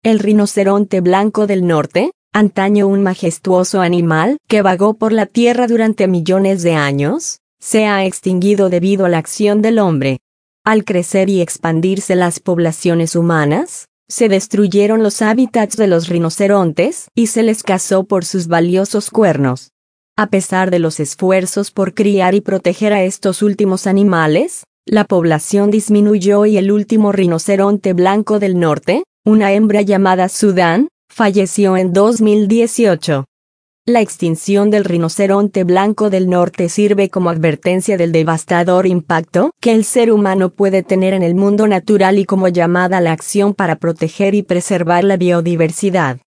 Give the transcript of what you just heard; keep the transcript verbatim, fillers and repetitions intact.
El rinoceronte blanco del norte, antaño un majestuoso animal que vagó por la tierra durante millones de años, se ha extinguido debido a la acción del hombre. Al crecer y expandirse las poblaciones humanas, se destruyeron los hábitats de los rinocerontes y se les cazó por sus valiosos cuernos. A pesar de los esfuerzos por criar y proteger a estos últimos animales, la población disminuyó y el último rinoceronte blanco del norte, una hembra llamada Sudán, falleció en dos mil dieciocho. La extinción del rinoceronte blanco del norte sirve como advertencia del devastador impacto que el ser humano puede tener en el mundo natural y como llamada a la acción para proteger y preservar la biodiversidad.